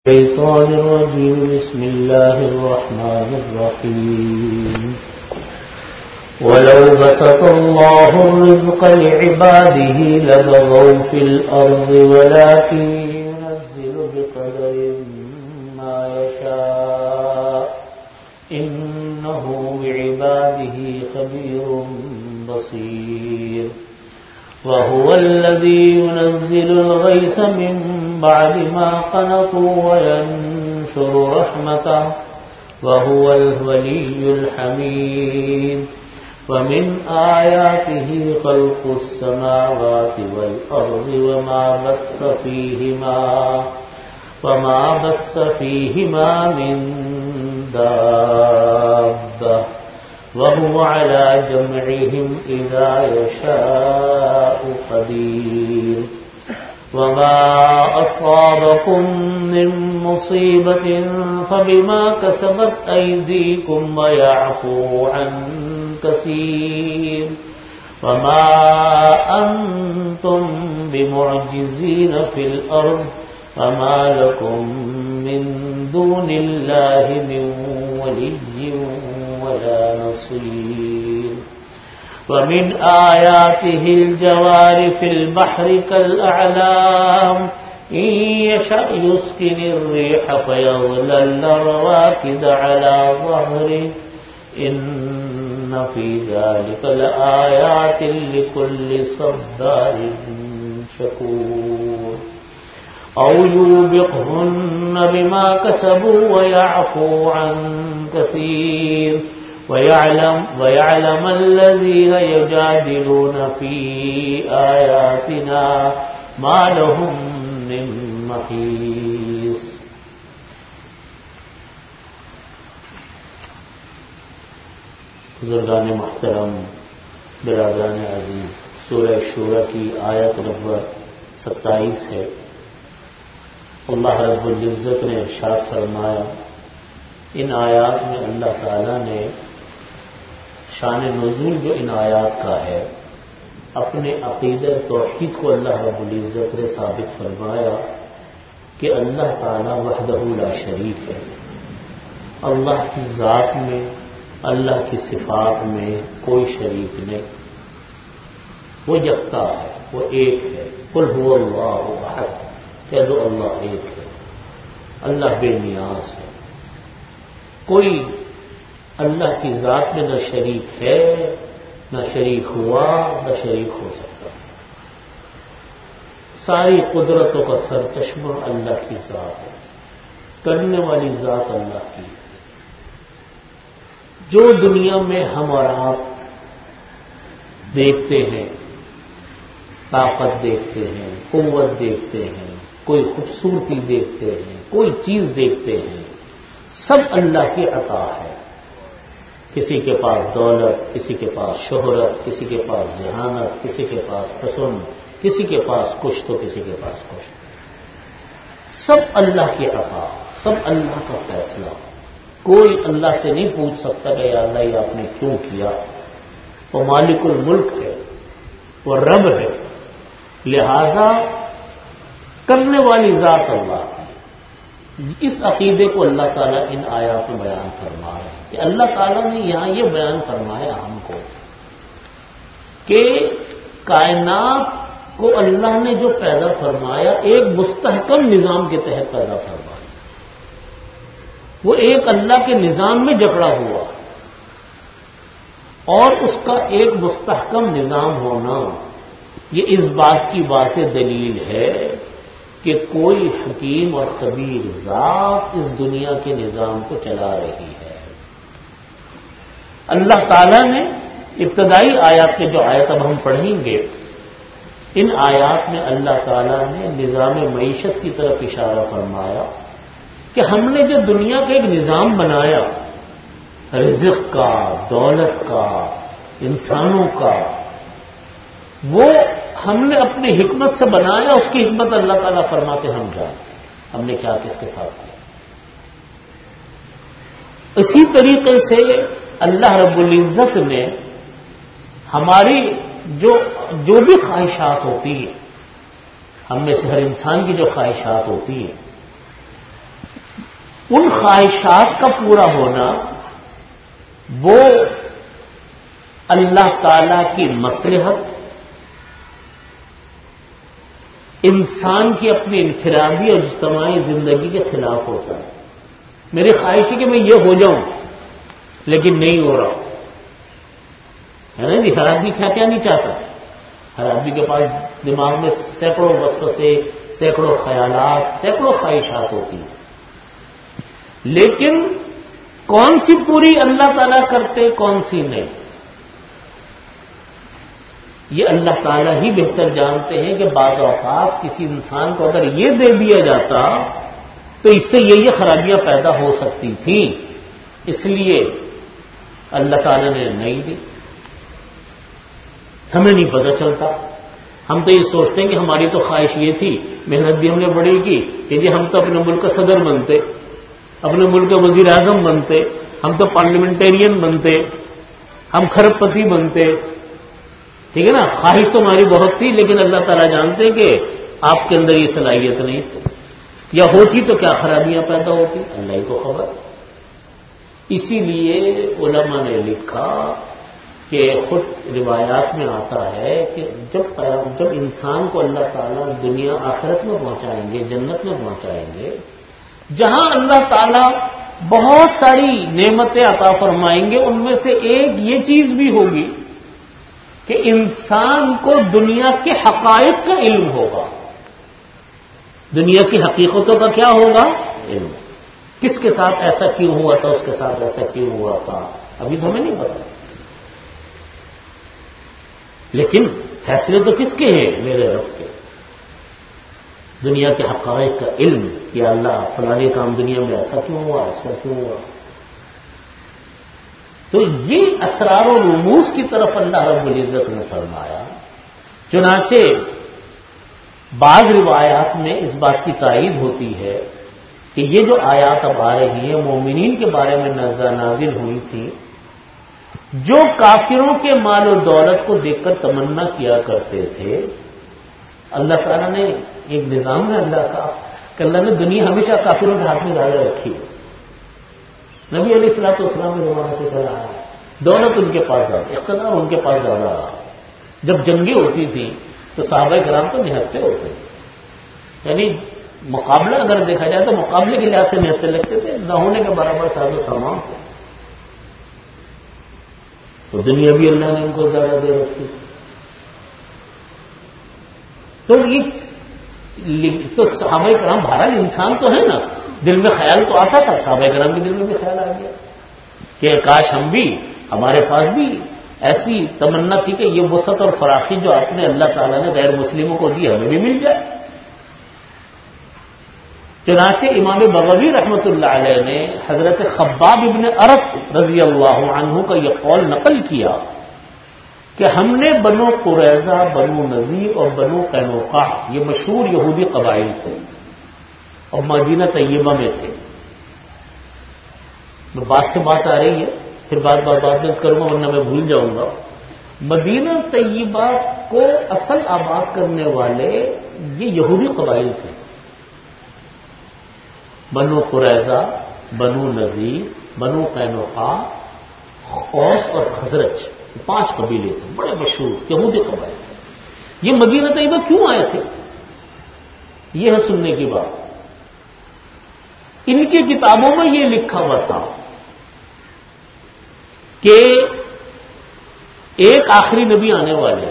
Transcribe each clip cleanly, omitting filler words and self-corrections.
الشيطان الرجيم بسم الله الرحمن الرحيم ولو بسط الله الرزق لعباده لبغوا في الأرض ولكن ينزل بقدر ما يشاء إنه بعباده خبير بصير وهو الذي ينزل الغيث من بعد ما قنطوا وينشر رحمته وهو الولي الحميد ومن آياته خلق السماوات والأرض وما بث فيهما من دابة وهو على جمعهم إذا يشاء قدير وما أصابكم من مصيبة فبما كسبت أيديكم ويعفو عن كثير وما أنتم بمعجزين في الأرض وما لكم من دون الله من ولي ولا نصير ومن آياته الجوار في البحر كالأعلام إن يشأ يسكن الريح فيظللن رواكد على ظهره إن في ذلك لآيات لكل صبار شكور أو يوبقهن بما كسبوا ويعفو عن كثير ويعلم الذين يجادلون في آياتنا ما لهم من محيص. بزرگان محترم، برادران عزیز، سورہ شورى کی آیت نمبر 27 ہے. اللہ رب العزت نے ارشاد فرمایا، ان آیات میں اللہ تعالیٰ نے شان نزول جو ان آیات کا ہے اپنے عقیدہ توحید کو اللہ رب العزت نے ثابت فرمایا کہ اللہ تعالیٰ وحدہ لا شریک ہے. اللہ کی ذات میں، اللہ کی صفات میں کوئی شریک نہیں. وہ یکتا ہے، وہ ایک ہے. قل هو اللہ احد، کہہ دو اللہ ایک ہے. اللہ بے نیاز ہے. کوئی اللہ کی ذات میں نہ شریک ہے، نہ شریک ہوا، نہ شریک ہو سکتا. ساری قدرتوں کا سرچشمہ اللہ کی ذات ہے. کرنے والی ذات اللہ کی. جو دنیا میں ہم اور آپ دیکھتے ہیں، طاقت دیکھتے ہیں، قوت دیکھتے ہیں، کوئی خوبصورتی دیکھتے ہیں، کوئی چیز دیکھتے ہیں، سب اللہ کی عطا ہے. کسی کے پاس دولت، کسی کے پاس شہرت، کسی کے پاس ذہانت، کسی کے پاس حسن، کسی کے پاس کچھ تو کسی کے پاس کچھ. سب اللہ کی عطا، سب اللہ کا فیصلہ. کوئی اللہ سے نہیں پوچھ سکتا کہ یا اللہ یہ آپ نے کیوں کیا. وہ مالک الملک ہے، وہ رب ہے. لہذا کرنے والی ذات اللہ کی. اس عقیدے کو اللہ تعالیٰ ان آیات میں بیان فرما ہے کہ اللہ تعالیٰ نے یہاں یہ بیان فرمایا ہم کو کہ کائنات کو اللہ نے جو پیدا فرمایا ایک مستحکم نظام کے تحت پیدا فرمایا. وہ ایک اللہ کے نظام میں جکڑا ہوا اور اس کا ایک مستحکم نظام ہونا یہ اس بات کی واضح دلیل ہے کہ کوئی حکیم اور خبیر ذات اس دنیا کے نظام کو چلا رہی ہے. اللہ تعالیٰ نے ابتدائی آیات میں جو آیت اب ہم پڑھیں گے، ان آیات میں اللہ تعالیٰ نے نظام معیشت کی طرف اشارہ فرمایا کہ ہم نے جو دنیا کا ایک نظام بنایا، رزق کا، دولت کا، انسانوں کا، وہ ہم نے اپنی حکمت سے بنایا. اس کی حکمت اللہ تعالیٰ فرماتے ہم جانتے ہم نے کیا کس کے ساتھ کیا. اسی طریقے سے اللہ رب العزت نے ہماری جو بھی خواہشات ہوتی ہیں، ہم میں سے ہر انسان کی جو خواہشات ہوتی ہیں، ان خواہشات کا پورا ہونا وہ اللہ تعالی کی مصلحت، انسان کی اپنی انفرادی اور اجتماعی زندگی کے خلاف ہوتا ہے. میری خواہش ہے کہ میں یہ ہو جاؤں، لیکن نہیں ہو رہا ہے نا جی. ہر آدمی کیا نہیں چاہتا. ہر آدمی کے پاس دماغ میں سینکڑوں وسوسے، سینکڑوں خیالات، سینکڑوں خواہشات ہوتی ہیں. لیکن کون سی پوری اللہ تعالیٰ کرتے، کون سی نہیں، یہ اللہ تعالیٰ ہی بہتر جانتے ہیں کہ بعض اوقات کسی انسان کو اگر یہ دے دیا جاتا تو اس سے یہ خرابیاں پیدا ہو سکتی تھیں. اس لیے اللہ تعالیٰ نے نہیں دی. ہمیں نہیں پتہ چلتا. ہم تو یہ سوچتے ہیں کہ ہماری تو خواہش یہ تھی، محنت بھی ہم نے بڑی کی کہ جی ہم تو اپنے ملک کا صدر بنتے، اپنے ملک کا وزیر اعظم بنتے، ہم تو پارلیمنٹرین بنتے، ہم کھرب پتی بنتے. ٹھیک ہے نا. خواہش تو ہماری بہت تھی، لیکن اللہ تعالیٰ جانتے کہ آپ کے اندر یہ صلاحیت نہیں تھی، یا ہوتی تو کیا خرابیاں پیدا ہوتی، اللہ ہی کو خبر. اسی لیے علماء نے لکھا کہ خود روایات میں آتا ہے کہ جب انسان کو اللہ تعالیٰ دنیا آخرت میں پہنچائیں گے، جنت میں پہنچائیں گے، جہاں اللہ تعالیٰ بہت ساری نعمتیں عطا فرمائیں گے، ان میں سے ایک یہ چیز بھی ہوگی کہ انسان کو دنیا کے حقائق کا علم ہوگا. دنیا کی حقیقتوں کا کیا ہوگا؟ علم. کس کے ساتھ ایسا کیوں ہوا تھا، اس کے ساتھ ایسا کیوں ہوا تھا، ابھی تو ہمیں نہیں پتا. لیکن فیصلے تو کس کے ہیں؟ میرے رب کے. دنیا کے حقائق کا علم، یا اللہ فلانے کام دنیا میں ایسا کیوں ہوا، ایسا کیوں ہوا. تو یہ اسرار و رموز کی طرف اللہ رب العزت نے فرمایا. چنانچہ بعض روایات میں اس بات کی تائید ہوتی ہے کہ یہ جو آیات اب آ رہی ہیں مومنین کے بارے میں نازل ہوئی تھی، جو کافروں کے مال و دولت کو دیکھ کر تمنا کیا کرتے تھے. اللہ تعالیٰ نے ایک نظام ہے اللہ کا کہ اللہ نے دنیا ہمیشہ کافروں کے ہاتھ میں ڈالے رکھی ہے. نبی علیہ الصلوۃ والسلام کے زمانے سے چلا ہے. دولت ان کے پاس زیادہ، اقتدار ان کے پاس زیادہ رہا. جب جنگیں ہوتی تھیں تو صحابہ کرام تو نہتے ہوتے، یعنی مقابلہ اگر دیکھا جائے تو مقابلے کے لحاظ سے نہتے لگتے تھے، نہ ہونے کے برابر ساز و سامان تھے. تو دنیا بھی اللہ نے ان کو زیادہ دے رکھی. تو صحابہ کرام بہرحال انسان تو ہے نا، دل میں خیال تو آتا تھا. صحابہ کرام کے دل میں بھی خیال آ گیا کہ کاش ہم بھی، ہمارے پاس بھی ایسی تمنا تھی کہ یہ وسعت اور فراخی جو آپ نے اللہ تعالیٰ نے غیر مسلموں کو دی ہمیں بھی مل جائے. چنانچہ امام بغوی رحمۃ اللہ علیہ نے حضرت خباب ابن ارت رضی اللہ عنہ کا یہ قول نقل کیا کہ ہم نے بنو قریظہ، بنو نذیر اور بنو قینوقاع، یہ مشہور یہودی قبائل تھے اور مدینہ طیبہ میں تھے. بات سے بات آ رہی ہے، پھر بات میں کروں گا ورنہ میں بھول جاؤں گا. مدینہ طیبہ کو اصل آباد کرنے والے یہ یہودی قبائل تھے. بنو قریظہ، بنو نذیر، بنو قینوقاع، اوس اور خزرج، 5 قبیلے تھے بڑے مشہور یہودی قبائل تھے. یہ مدینہ طیبہ کیوں آئے تھے؟ یہ ہے سننے کی بات. ان کی کتابوں میں یہ لکھا ہوا تھا کہ ایک آخری نبی آنے والے،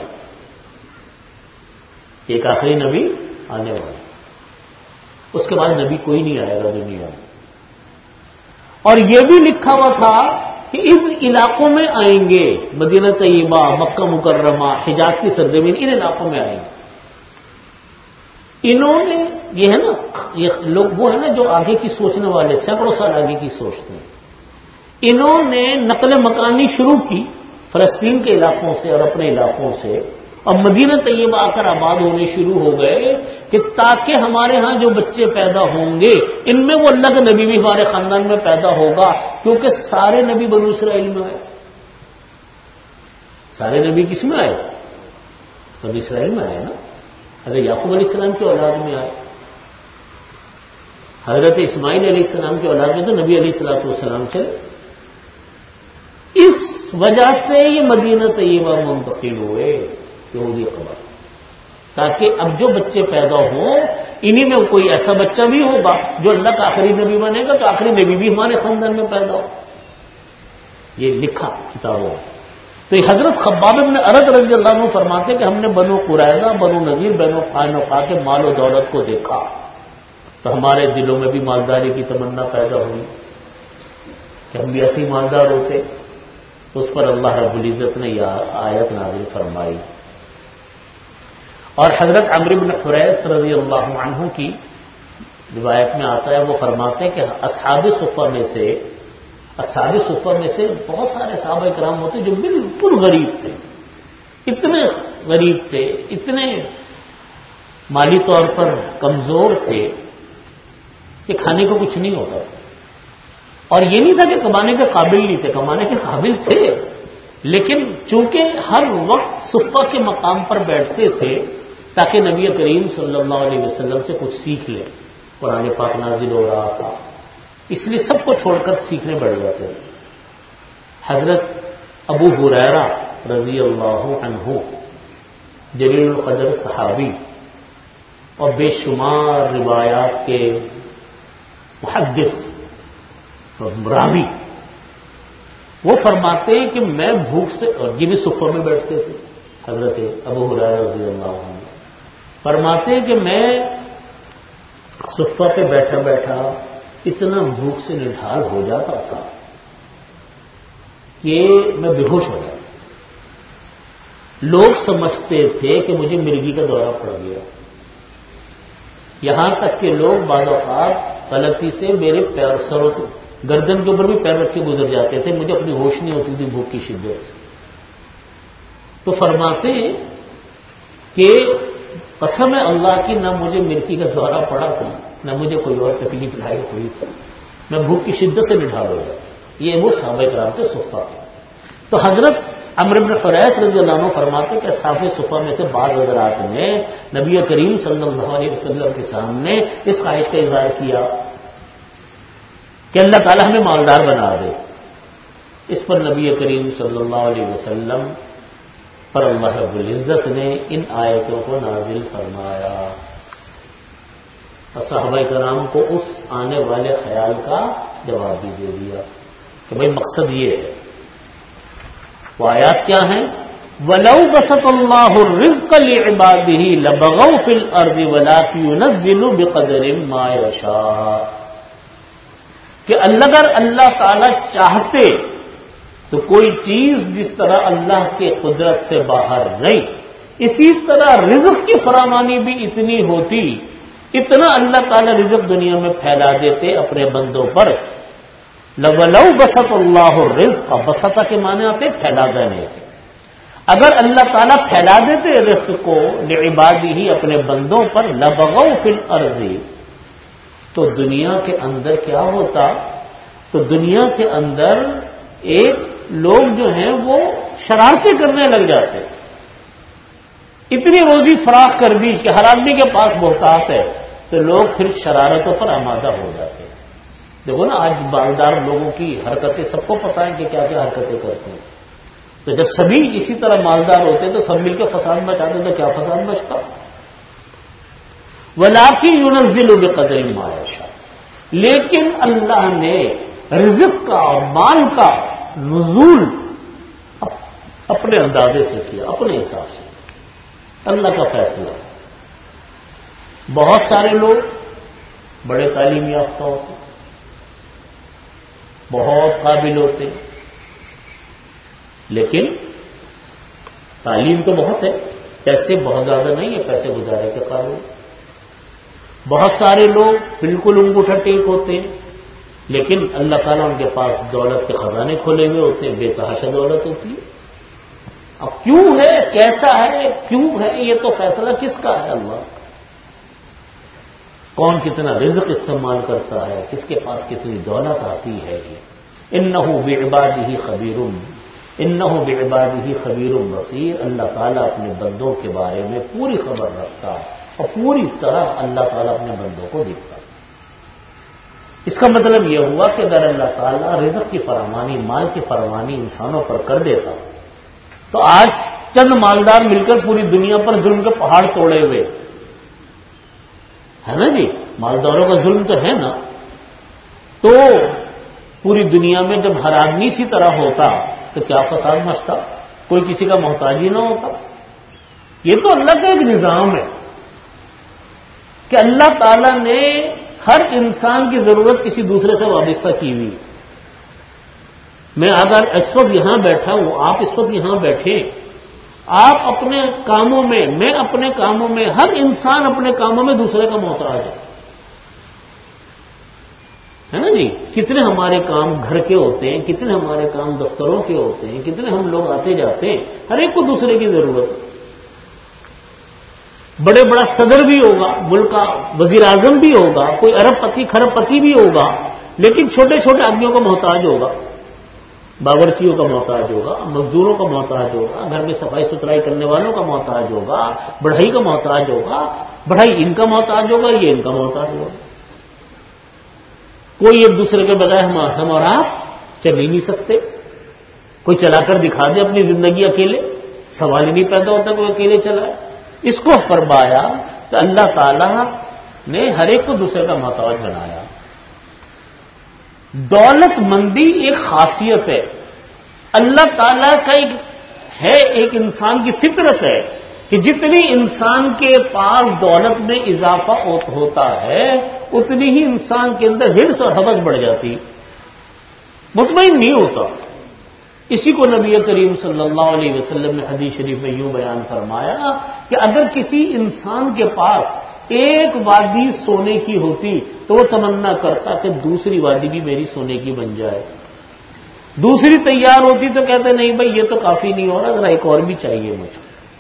ایک آخری نبی آنے والے، اس کے بعد نبی کوئی نہیں آئے گا دنیا میں. اور یہ بھی لکھا ہوا تھا کہ ان علاقوں میں آئیں گے، مدینہ طیبہ، مکہ مکرمہ، حجاز کی سرزمین، ان علاقوں میں آئیں گے. انہوں نے یہ ہے نا، یہ لوگ وہ ہے نا جو آگے کی سوچنے والے، سینکڑوں سال آگے کی سوچتے ہیں. انہوں نے نقل مکانی شروع کی فلسطین کے علاقوں سے اور اپنے علاقوں سے، اور مدینہ طیبہ آ کر آباد ہونے شروع ہو گئے کہ تاکہ ہمارے ہاں جو بچے پیدا ہوں گے ان میں وہ اللہ کا نبی بھی ہمارے خاندان میں پیدا ہوگا. کیونکہ سارے نبی بنو اسرائیل میں آئے. سارے نبی کس میں آئے؟ بنو اسرائیل میں آئے نا. حضرت یعقوب علیہ السلام کی اولاد میں آئے. حضرت اسماعیل علیہ السلام کی اولاد میں تو نبی علیہ الصلوۃ والسلام چلے. اس وجہ سے یہ مدینہ طیبہ منتقل ہوئے یہودی قبائل، تاکہ اب جو بچے پیدا ہوں انہی میں کوئی ایسا بچہ بھی ہوگا جو اللہ کا آخری نبی بنے گا تو آخری نبی بھی ہمارے خاندان میں پیدا ہو. یہ لکھا کتابوں میں. تو یہ حضرت خباب بن ارد رضی اللہ عنہ فرماتے کہ ہم نے بنو قریظہ بنو نذیر بنو قینقاع کے مال و دولت کو دیکھا تو ہمارے دلوں میں بھی مالداری کی تمنا پیدا ہوئی کہ ہم بھی ایسی مالدار ہوتے. تو اس پر اللہ رب العزت نے یہ آیت نازل فرمائی. اور حضرت عمرو بن حریث رضی اللہ عنہ کی روایت میں آتا ہے، وہ فرماتے ہیں کہ اصحاب صفہ میں سے بہت سارے صحابہ کرام ہوتے جو بالکل غریب تھے، اتنے غریب تھے، اتنے مالی طور پر کمزور تھے کہ کھانے کو کچھ نہیں ہوتا تھا. اور یہ نہیں تھا کہ کمانے کے قابل نہیں تھے، کمانے کے قابل تھے، لیکن چونکہ ہر وقت صفہ کے مقام پر بیٹھتے تھے تاکہ نبی کریم صلی اللہ علیہ وسلم سے کچھ سیکھ لیں. قرآن پاک نازل ہو رہا تھا، اس لیے سب کو چھوڑ کر سیکھنے بیٹھ جاتے تھے. حضرت ابو ہریرہ رضی اللہ عنہ جلیل القدر صحابی اور بے شمار روایات کے محدث راوی، وہ فرماتے ہیں کہ میں بھوک سے، اور یہ بھی صفہ میں بیٹھتے تھے، حضرت ابو ہریرہ رضی اللہ عنہ فرماتے ہیں کہ میں صفہ پہ بیٹھا بیٹھا اتنا بھوک سے نڈھال ہو جاتا تھا کہ میں بے ہوش ہو جاتا. لوگ سمجھتے تھے کہ مجھے مرگی کا دورہ پڑ گیا. یہاں تک کہ لوگ بعض اوقات غلطی سے میرے پیر سروں گردن کے اوپر بھی پیر رکھ کے گزر جاتے تھے، مجھے اپنی ہوش نہیں ہوتی تھی بھوک کی شدت سے. تو فرماتے ہیں کہ قسم ہے اللہ کی، نہ مجھے مرگی کا دورہ پڑا تھا نہ مجھے کوئی اور تکلیف لاحق ہوئی تھی، میں بھوک کی شدت سے نڈھال ہو جاتا. یہ وہ صحابہ کرام تھے صفہ کے. تو حضرت عمرو بن حریث رضی اللہ عنہ فرماتے کہ صحابہ صفہ میں سے بعض حضرات نے نبی کریم صلی اللہ علیہ وسلم کے سامنے اس خواہش کا اظہار کیا کہ اللہ تعالیٰ ہمیں مالدار بنا دے. اس پر نبی کریم صلی اللہ علیہ وسلم پر اللہ رب العزت نے ان آیتوں کو نازل فرمایا اور صحابہ کرام کو اس آنے والے خیال کا جواب بھی دے دیا کہ بھائی مقصد یہ ہے. وہ آیات کیا ہیں؟ وَلَوْ بَسَطَ اللَّهُ الرِّزْقَ لِعِبَادِهِ لَبَغَوْا فِي الْأَرْضِ وَلَٰكِنْ يُنَزِّلُ بِقَدْرٍ مَّا يَشَاءُ، کہ اگر اللہ تعالی چاہتے تو کوئی چیز جس طرح اللہ کے قدرت سے باہر نہیں، اسی طرح رزق کی فراوانی بھی اتنی ہوتی، اتنا اللہ تعالی رزق دنیا میں پھیلا دیتے اپنے بندوں پر. لَوْ بَسَطَ اللَّهُ الرِّزْقَ، بسطہ کے معنی آتے پھیلا دینے کے. اگر اللہ تعالیٰ پھیلا دیتے رزق کو لعبادہ اپنے بندوں پر، لَبَغَوْا فِي الْأَرْضِ، تو دنیا کے اندر کیا ہوتا؟ تو دنیا کے اندر ایک لوگ جو ہیں وہ شرارتیں کرنے لگ جاتے. اتنی روزی فراخ کر دی کہ ہر آدمی کے پاس بہتات ہے تو لوگ پھر شرارتوں پر آمادہ ہو جاتے ہیں. دیکھو نا آج مالدار لوگوں کی حرکتیں سب کو پتہ ہے کہ کیا کیا حرکتیں کرتے ہیں. تو جب سبھی اسی طرح مالدار ہوتے تو سب مل کے فساد مچاتے تو کیا فساد مچتا. وَلَٰكِن يُنَزِّلُ بِقَدْرٍ مَّا يَشَاءُ، لیکن اللہ نے رزق کا اور مال کا نزول اپنے اندازے سے کیا، اپنے حساب سے. اللہ کا فیصلہ. بہت سارے لوگ بڑے تعلیم یافتہ ہوتے، بہت قابل ہوتے، لیکن تعلیم تو بہت ہے، پیسے بہت زیادہ نہیں ہے پیسے گزارے کے قابل. بہت سارے لوگ بالکل انگوٹھا ٹیک ہوتے ہیں، لیکن اللہ تعالیٰ ان کے پاس دولت کے خزانے کھولے ہوئے ہوتے ہیں، بے تحاشا دولت ہوتی ہے. اب کیوں ہے، کیسا ہے، کیوں ہے، یہ تو فیصلہ کس کا ہے؟ اللہ. کون کتنا رزق استعمال کرتا ہے، کس کے پاس کتنی دولت آتی ہے. انہ بعبادہ خبیر، انہ بعبادہ خبیر بصیر. اللہ تعالیٰ اپنے بندوں کے بارے میں پوری خبر رکھتا ہے اور پوری طرح اللہ تعالیٰ اپنے بندوں کو دیکھتا ہے. اس کا مطلب یہ ہوا کہ اگر اللہ تعالیٰ رزق کی فراوانی، مال کی فراوانی انسانوں پر کر دیتا تو آج چند مالدار مل کر پوری دنیا پر ظلم کے پہاڑ توڑے ہوئے ہے نا جی، مالداروں کا ظلم تو ہے نا، تو پوری دنیا میں جب ہر آدمی اسی طرح ہوتا تو کیا فساد مچتا، کوئی کسی کا محتاج ہی نہ ہوتا۔ یہ تو اللہ کا ایک نظام ہے کہ اللہ تعالیٰ نے ہر انسان کی ضرورت کسی دوسرے سے وابستہ کی ہوئی۔ میں اگر اس وقت یہاں بیٹھا ہوں، آپ اس وقت یہاں بیٹھے، آپ اپنے کاموں میں، میں اپنے کاموں میں، ہر انسان اپنے کاموں میں دوسرے کا محتاج ہے نا جی۔ کتنے ہمارے کام گھر کے ہوتے ہیں، کتنے ہمارے کام دفتروں کے ہوتے ہیں، کتنے ہم لوگ آتے جاتے ہیں، ہر ایک کو دوسرے کی ضرورت ہے۔ بڑے بڑا صدر بھی ہوگا، ملک کا وزیر اعظم بھی ہوگا، کوئی ارب پتی کھرب پتی بھی ہوگا، لیکن چھوٹے چھوٹے آدمیوں کا محتاج ہوگا، باورچیوں کا محتاج ہوگا، مزدوروں کا محتاج ہوگا، گھر میں صفائی ستھرائی کرنے والوں کا محتاج ہوگا، بڑھئی کا محتاج ہوگا، بڑھئی ان کا محتاج ہوگا، یہ ان کا محتاج ہوگا۔ کوئی ایک دوسرے کے بغیر ہم اور آپ چل ہی نہیں سکتے۔ کوئی چلا کر دکھا دے اپنی زندگی اکیلے، سوال ہی نہیں پیدا ہوتا کوئی اکیلے چلائے۔ اس کو فرمایا تو اللہ تعالی نے ہر ایک کو دوسرے کا محتاج بنایا۔ دولت مندی ایک خاصیت ہے، اللہ تعالیٰ کا ایک انسان کی فطرت ہے کہ جتنی انسان کے پاس دولت میں اضافہ ہوتا ہے اتنی ہی انسان کے اندر حرص اور ہوس بڑھ جاتی، مطمئن نہیں ہوتا۔ اسی کو نبی کریم صلی اللہ علیہ وسلم نے حدیث شریف میں یوں بیان فرمایا کہ اگر کسی انسان کے پاس ایک وادی سونے کی ہوتی تو وہ تمنا کرتا کہ دوسری وادی بھی میری سونے کی بن جائے، دوسری تیار ہوتی تو کہتے نہیں بھائی یہ تو کافی نہیں ہو رہا، ذرا ایک اور بھی چاہیے مجھے۔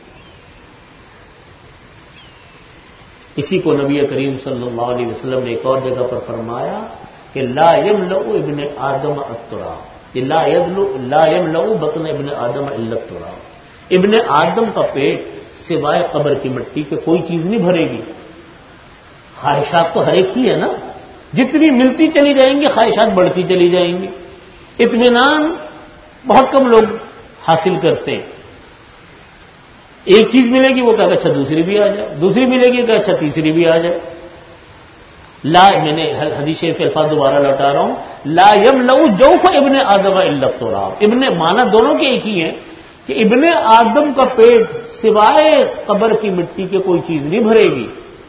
اسی کو نبی کریم صلی اللہ علیہ وسلم نے ایک اور جگہ پر فرمایا کہ لا یملأ ابن آدم التراب، لا یملأ بطن ابن آدم الا التراب، ابن آدم کا پیٹ سوائے قبر کی مٹی کے کوئی چیز نہیں بھرے گی۔ خواہشات تو ہر ایک کی ہے نا، جتنی ملتی چلی جائیں گی خواہشات بڑھتی چلی جائیں گی۔ اطمینان بہت کم لوگ حاصل کرتے ہیں، ایک چیز ملے گی وہ کہتا اچھا دوسری بھی آ جائے، دوسری ملے گی کہ اچھا تیسری بھی آ جائے۔ میں نے حدیث شریف کے الفاظ دوبارہ لوٹا رہا ہوں، لا یملأ جوف ابن آدم الا التراب، ابن معنی دونوں کے ایک ہی ہیں کہ ابن آدم کا پیٹ سوائے قبر کی مٹی کے کوئی چیز نہیں بھرے گی۔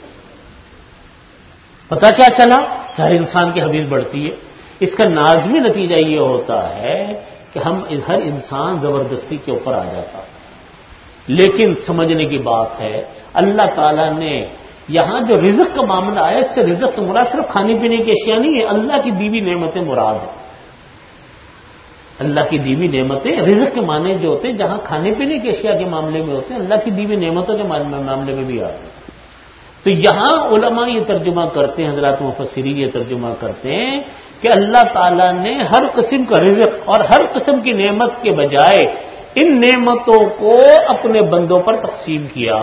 پتہ کیا چلا کہ ہر انسان کی حدیث بڑھتی ہے۔ اس کا لازمی نتیجہ یہ ہوتا ہے کہ ہر انسان زبردستی کے اوپر آ جاتا، لیکن سمجھنے کی بات ہے اللہ تعالیٰ نے یہاں جو رزق کا معاملہ آیا اس سے رزق سے مراد صرف کھانے پینے کی اشیاء نہیں ہے، اللہ کی دیوی نعمتیں مراد ہیں۔ اللہ کی دیوی نعمتیں رزق کے معنی جو ہوتے ہیں جہاں کھانے پینے کی اشیاء کے معاملے میں ہوتے ہیں، اللہ کی دیوی نعمتوں کے معاملے میں بھی آتے ہیں۔ تو یہاں علماء یہ ترجمہ کرتے ہیں، حضرات مفسرین یہ ترجمہ کرتے ہیں کہ اللہ تعالیٰ نے ہر قسم کا رزق اور ہر قسم کی نعمت کے بجائے ان نعمتوں کو اپنے بندوں پر تقسیم کیا۔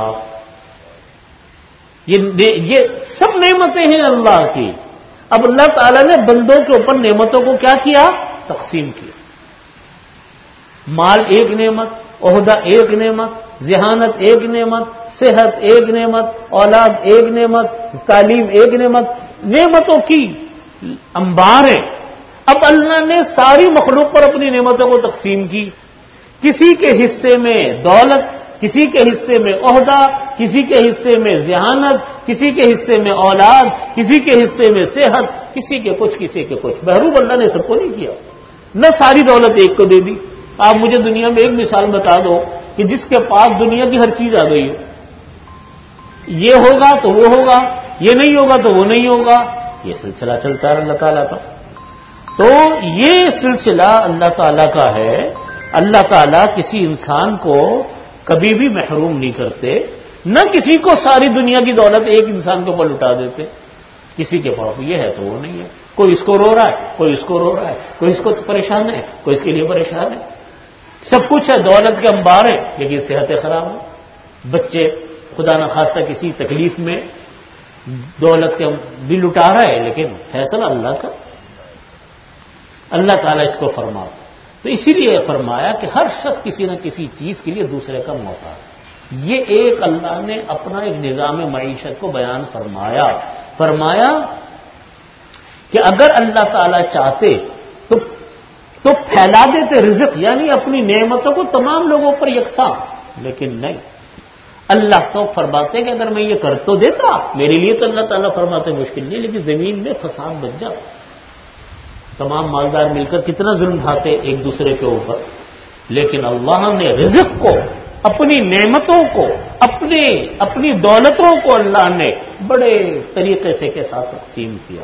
یہ سب نعمتیں ہیں اللہ کی، اب اللہ تعالیٰ نے بندوں کے اوپر نعمتوں کو کیا کیا؟ تقسیم کیا۔ مال ایک نعمت، عہدہ ایک نعمت، ذہانت ایک نعمت، صحت ایک نعمت، اولاد ایک نعمت، تعلیم ایک نعمت، نعمتوں کی انبار ہیں۔ اب اللہ نے ساری مخلوق پر اپنی نعمتوں کو تقسیم کی، کسی کے حصے میں دولت، کسی کے حصے میں عہدہ، کسی کے حصے میں ذہانت، کسی کے حصے میں اولاد، کسی کے حصے میں صحت، کسی کے کچھ کسی کے کچھ۔ محروم اللہ نے سب کو نہیں کیا، نہ ساری دولت ایک کو دے دی۔ آپ مجھے دنیا میں ایک مثال بتا دو کہ جس کے پاس دنیا کی ہر چیز آ گئی ہو، یہ ہوگا تو وہ ہوگا، یہ نہیں ہوگا تو وہ نہیں ہوگا، یہ سلسلہ چلتا ہے اللہ تعالیٰ کا۔ تو یہ سلسلہ اللہ تعالیٰ کا ہے۔ اللہ تعالیٰ کسی انسان کو کبھی بھی محروم نہیں کرتے، نہ کسی کو ساری دنیا کی دولت ایک انسان کے اوپر لٹا دیتے۔ کسی کے پاس یہ ہے تو وہ نہیں ہے، کوئی اس کو رو رہا ہے، کوئی اس کو رو رہا ہے، کوئی اس کو پریشان ہے، کوئی اس کے لیے پریشان ہے۔ سب کچھ ہے، دولت کے انبار ہیں لیکن صحتیں خراب ہیں، بچے خدا نخواستہ کسی تکلیف میں دولت کے بھی لٹا رہا ہے لیکن فیصلہ اللہ کا۔ اللہ تعالیٰ اس کو فرما. تو اسی لیے فرمایا کہ ہر شخص کسی نہ کسی چیز کے لیے دوسرے کا محتاج. یہ ایک اللہ نے اپنا ایک نظام معیشت کو بیان فرمایا کہ اگر اللہ تعالیٰ چاہتے تو پھیلا دیتے رزق، یعنی اپنی نعمتوں کو تمام لوگوں پر یکساں، لیکن نہیں. اللہ تو فرماتے کہ اگر میں یہ کر تو دیتا میرے لیے، تو اللہ تعالیٰ فرماتے مشکل نہیں، لیکن زمین میں فساد بچ جاتا. تمام مالدار مل کر کتنا ظلم ڈھاتے ایک دوسرے کے اوپر، لیکن اللہ نے رزق کو، اپنی نعمتوں کو، اپنی دولتوں کو اللہ نے بڑے طریقے سے کے ساتھ تقسیم کیا.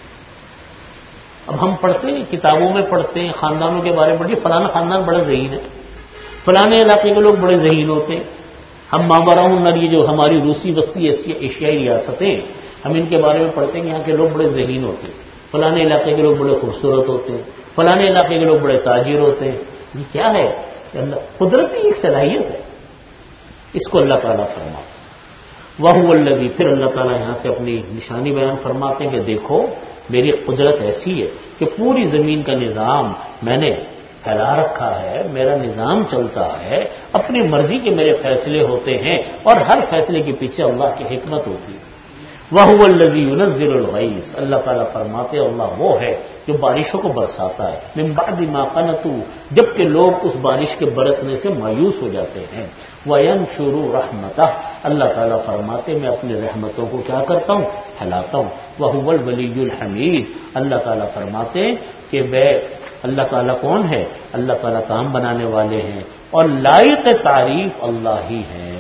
اب ہم پڑھتے ہیں، کتابوں میں پڑھتے ہیں، خاندانوں کے بارے میں پڑھتے ہیں، فلانا خاندان بڑا ذہین ہے، فلانے علاقے کے لوگ بڑے ذہین ہوتے ہیں. ہم مابراہم یہ جو ہماری روسی وسطی ایشیائی ریاستیں، ہم ان کے بارے میں پڑھتے ہیں کہ یہاں کے لوگ بڑے ذہین ہوتے ہیں، فلانے علاقے کے لوگ بڑے خوبصورت ہوتے ہیں، فلانے علاقے کے لوگ بڑے تاجر ہوتے ہیں. یہ کیا ہے؟ قدرتی ایک صلاحیت ہے. اس کو اللہ تعالیٰ فرما. وَهُوَ الَّذِي، پھر اللہ تعالیٰ یہاں سے اپنی نشانی بیان فرماتے ہیں کہ دیکھو میری قدرت ایسی ہے کہ پوری زمین کا نظام میں نے پھیلا رکھا ہے، میرا نظام چلتا ہے، اپنی مرضی کے میرے فیصلے ہوتے ہیں، اور ہر فیصلے کے پیچھے اللہ کی حکمت ہوتی ہے. وَهُوَ الَّذِي يُنَزِّلُ الْغَيْثَ، اللہ تعالیٰ فرماتے اللہ وہ ہے جو بارشوں کو برساتا ہے. مِن بَعْدِ مَا قَنَطُوا، جبکہ لوگ اس بارش کے برسنے سے مایوس ہو جاتے ہیں. وَيَنشُرُ رَحْمَتَهُ، اللہ تعالیٰ فرماتے میں اپنی رحمتوں کو کیا کرتا ہوں؟ پھیلاتا ہوں. وَهُوَ الْوَلِيُّ الْحَمِيدُ، اللہ تعالیٰ فرماتے کہ اللہ تعالیٰ کون ہے؟ اللہ تعالیٰ کام بنانے والے ہیں اور لائق تعریف اللہ ہی ہے.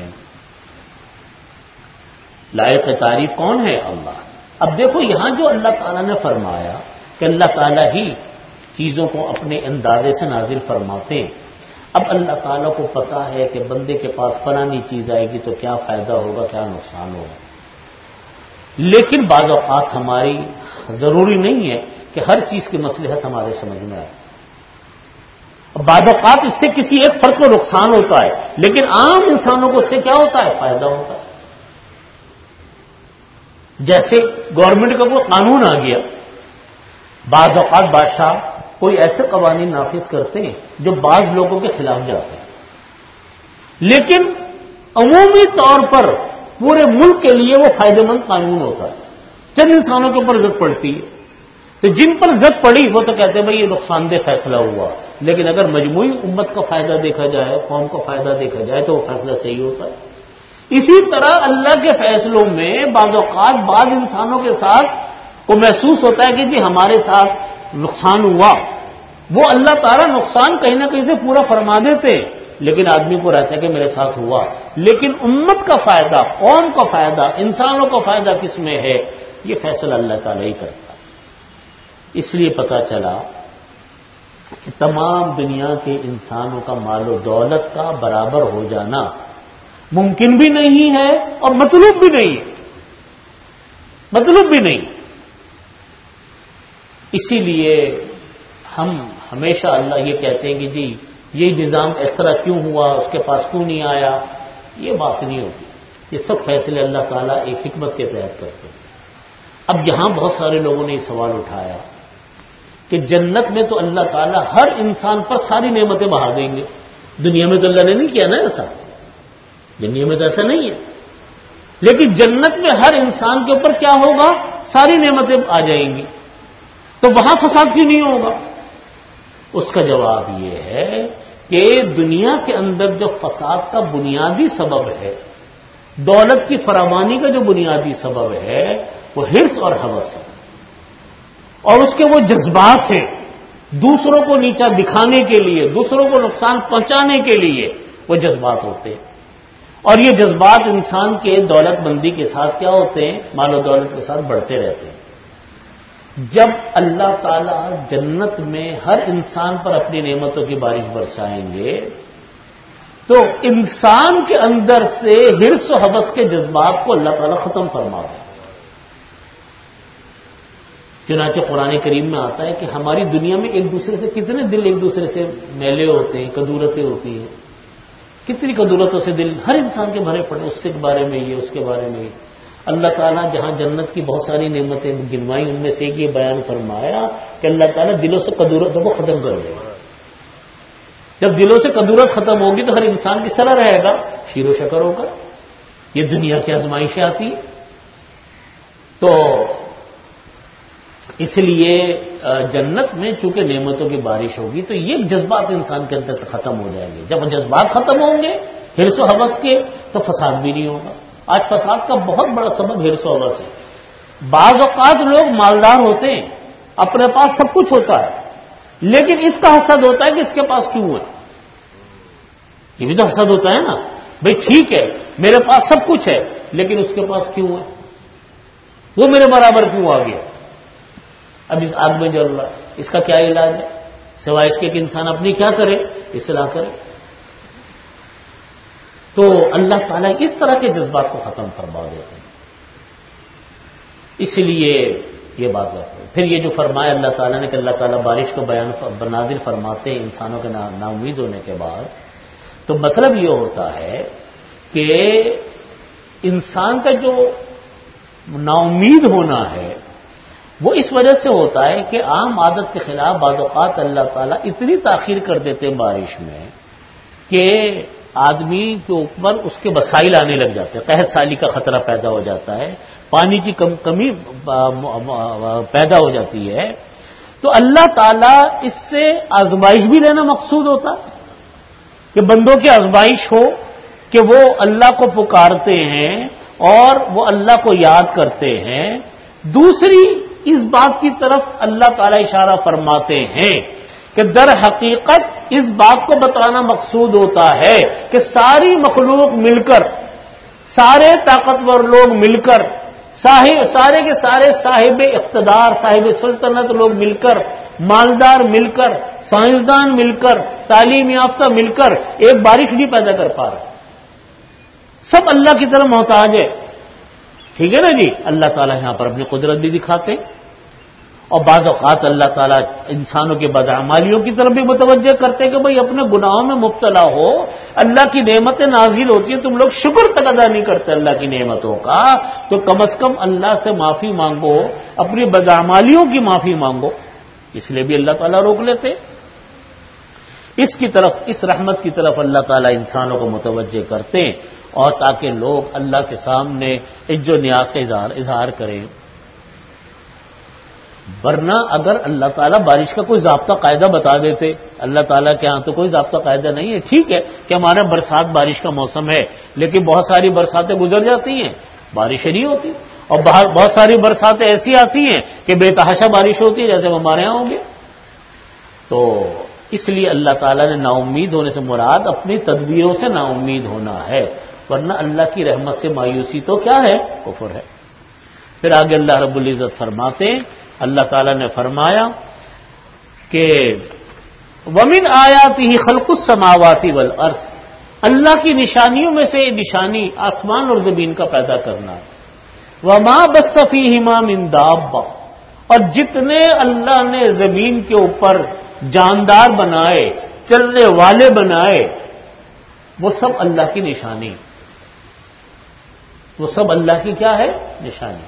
لائق تعریف کون ہے؟ اللہ. اب دیکھو یہاں جو اللہ تعالیٰ نے فرمایا کہ اللہ تعالیٰ ہی چیزوں کو اپنے اندازے سے نازل فرماتے ہیں. اب اللہ تعالیٰ کو پتا ہے کہ بندے کے پاس فلانی چیز آئے گی تو کیا فائدہ ہوگا، کیا نقصان ہوگا. لیکن بعض اوقات ہماری ضروری نہیں ہے کہ ہر چیز کی مصلحت ہمارے سمجھ میں آئے. بعض اوقات اس سے کسی ایک فرد کو نقصان ہوتا ہے، لیکن عام انسانوں کو اس سے کیا ہوتا ہے؟ فائدہ ہوتا ہے. جیسے گورنمنٹ کا کوئی قانون آ گیا، بعض اوقات بادشاہ کوئی ایسے قوانین نافذ کرتے ہیں جو بعض لوگوں کے خلاف جاتے ہیں، لیکن عمومی طور پر پورے ملک کے لیے وہ فائدہ مند قانون ہوتا ہے. چند انسانوں کے اوپر زد پڑتی ہے، تو جن پر زد پڑی وہ تو کہتے ہیں بھائی یہ نقصان دہ فیصلہ ہوا، لیکن اگر مجموعی امت کا فائدہ دیکھا جائے، قوم کا فائدہ دیکھا جائے تو وہ فیصلہ صحیح ہوتا ہے. اسی طرح اللہ کے فیصلوں میں بعض اوقات بعض انسانوں کے ساتھ کو محسوس ہوتا ہے کہ جی ہمارے ساتھ نقصان ہوا، وہ اللہ تعالیٰ نقصان کہیں نہ کہیں سے پورا فرما دیتے، لیکن آدمی کو رہتا ہے کہ میرے ساتھ ہوا. لیکن امت کا فائدہ، قوم کا فائدہ، انسانوں کا فائدہ کس میں ہے؟ یہ فیصلہ اللہ تعالیٰ ہی کرتا ہے. اس لیے پتا چلا کہ تمام دنیا کے انسانوں کا مال و دولت کا برابر ہو جانا ممکن بھی نہیں ہے اور مطلوب بھی نہیں ہے. اسی لیے ہم ہمیشہ اللہ یہ کہتے ہیں کہ جی یہ نظام اس طرح کیوں ہوا، اس کے پاس کیوں نہیں آیا. یہ بات نہیں ہوتی. یہ سب فیصلے اللہ تعالیٰ ایک حکمت کے تحت کرتے ہیں. اب یہاں بہت سارے لوگوں نے یہ سوال اٹھایا کہ جنت میں تو اللہ تعالیٰ ہر انسان پر ساری نعمتیں بہا دیں گے. دنیا میں تو اللہ نے نہیں کیا نا ایسا، دنیا میں تو ایسا نہیں ہے. لیکن جنت میں ہر انسان کے اوپر کیا ہوگا؟ ساری نعمتیں آ جائیں گی. تو وہاں فساد کیوں نہیں ہوگا؟ اس کا جواب یہ ہے کہ دنیا کے اندر جو فساد کا بنیادی سبب ہے، دولت کی فراوانی کا جو بنیادی سبب ہے، وہ حرص اور ہوس ہے، اور اس کے وہ جذبات ہیں دوسروں کو نیچا دکھانے کے لیے، دوسروں کو نقصان پہنچانے کے لیے وہ جذبات ہوتے ہیں. اور یہ جذبات انسان کے دولت مندی کے ساتھ کیا ہوتے ہیں؟ مال و دولت کے ساتھ بڑھتے رہتے ہیں. جب اللہ تعالیٰ جنت میں ہر انسان پر اپنی نعمتوں کی بارش برسائیں گے تو انسان کے اندر سے حرص و ہوس کے جذبات کو اللہ تعالیٰ ختم فرما دیں. چنانچہ قرآن کریم میں آتا ہے کہ ہماری دنیا میں ایک دوسرے سے کتنے دل ایک دوسرے سے میلے ہوتے ہیں، کدورتیں ہوتی ہیں. کتنی کدورتوں سے دل ہر انسان کے بھرے پڑے، اس کے بارے میں یہ، اس کے بارے میں یہ. اللہ تعالیٰ جہاں جنت کی بہت ساری نعمتیں گنوائی ان میں سے ایک یہ بیان فرمایا کہ اللہ تعالیٰ دلوں سے کدورت کو ختم کر دے گا. جب دلوں سے کدورت ختم ہوگی تو ہر انسان کس طرح رہے گا؟ شیر و شکر ہوگا. یہ دنیا کی آزمائشیں آتی ہیں. تو اس لیے جنت میں چونکہ نعمتوں کی بارش ہوگی تو یہ جذبات انسان کے اندر سے ختم ہو جائیں گے. جب جذبات ختم ہوں گے حرص و حوث کے تو فساد بھی نہیں ہوگا. آج فساد کا بہت بڑا سبب حرص و حوث ہے. بعض اوقات لوگ مالدار ہوتے ہیں, اپنے پاس سب کچھ ہوتا ہے, لیکن اس کا حسد ہوتا ہے کہ اس کے پاس کیوں ہے. یہ بھی تو حسد ہوتا ہے نا, بھئی ٹھیک ہے میرے پاس سب کچھ ہے لیکن اس کے پاس کیوں ہے, وہ میرے برابر کیوں آ گیا. اب اس آگ میں جل رہا ہے, اس کا کیا علاج ہے سوائے اس کے کہ انسان اپنی کیا کرے, اصلاح کرے. تو اللہ تعالیٰ اس طرح کے جذبات کو ختم فرما دیتے ہیں. اس لیے یہ بات ہے. پھر یہ جو فرمایا اللہ تعالیٰ نے کہ اللہ تعالیٰ بارش کو نازل فرماتے ہیں انسانوں کے نا امید ہونے کے بعد, تو مطلب یہ ہوتا ہے کہ انسان کا جو نا امید ہونا ہے وہ اس وجہ سے ہوتا ہے کہ عام عادت کے خلاف بعض اوقات اللہ تعالیٰ اتنی تاخیر کر دیتے ہیں بارش میں کہ آدمی کے اوپر اس کے وسائل آنے لگ جاتے ہیں. قحط سالی کا خطرہ پیدا ہو جاتا ہے, پانی کی کمی پیدا ہو جاتی ہے. تو اللہ تعالیٰ اس سے آزمائش بھی لینا مقصود ہوتا ہے کہ بندوں کی آزمائش ہو کہ وہ اللہ کو پکارتے ہیں اور وہ اللہ کو یاد کرتے ہیں. دوسری اس بات کی طرف اللہ تعالیٰ اشارہ فرماتے ہیں کہ در حقیقت اس بات کو بتانا مقصود ہوتا ہے کہ ساری مخلوق مل کر, سارے طاقتور لوگ مل کر, سارے کے سارے صاحب اقتدار, صاحب سلطنت لوگ مل کر, مالدار مل کر, سائنسدان مل کر, تعلیم یافتہ مل کر ایک بارش نہیں پیدا کر پا رہے. سب اللہ کی طرف محتاج ہے. ٹھیک ہے نا جی. اللہ تعالیٰ یہاں پر اپنی قدرت بھی دکھاتے, اور بعض اوقات اللہ تعالیٰ انسانوں کے بدعمالیوں کی طرف بھی متوجہ کرتے کہ بھئی اپنے گناہوں میں مبتلا ہو, اللہ کی نعمتیں نازل ہوتی ہیں, تم لوگ شکر تک ادا نہیں کرتے اللہ کی نعمتوں کا, تو کم از کم اللہ سے معافی مانگو, اپنی بدعمالیوں کی معافی مانگو. اس لیے بھی اللہ تعالیٰ روک لیتے. اس کی طرف, اس رحمت کی طرف اللہ تعالیٰ انسانوں کو متوجہ کرتے ہیں, اور تاکہ لوگ اللہ کے سامنے عجز و نیاز کا اظہار کریں. ورنہ اگر اللہ تعالیٰ بارش کا کوئی ضابطہ قاعدہ بتا دیتے, اللہ تعالیٰ کے ہاں تو کوئی ضابطہ قاعدہ نہیں ہے. ٹھیک ہے کہ ہمارا برسات بارش کا موسم ہے, لیکن بہت ساری برساتیں گزر جاتی ہیں, بارشیں نہیں ہوتی, اور بہت ساری برساتیں ایسی آتی ہیں کہ بے تحاشا بارش ہوتی ہے جیسے ہمارے یہاں ہوں گے. تو اس لیے اللہ تعالیٰ نے نا امید ہونے سے مراد اپنی تدبیروں سے نا امید ہونا ہے, ورنہ اللہ کی رحمت سے مایوسی تو کیا ہے, کفر ہے. پھر آگے اللہ رب العزت فرماتے ہیں, اللہ تعالیٰ نے فرمایا کہ وَمِنْ آیَاتِهِ خَلْقُ السَّمَاوَاتِ وَالْأَرْضِ, اللہ کی نشانیوں میں سے نشانی آسمان اور زمین کا پیدا کرنا. وَمَا بَثَّ فِيهِمَا مِنْ دَابَّةٍ, اور جتنے اللہ نے زمین کے اوپر جاندار بنائے, چلنے والے بنائے, وہ سب اللہ کی نشانی, وہ سب اللہ کی کیا ہے, نشانی.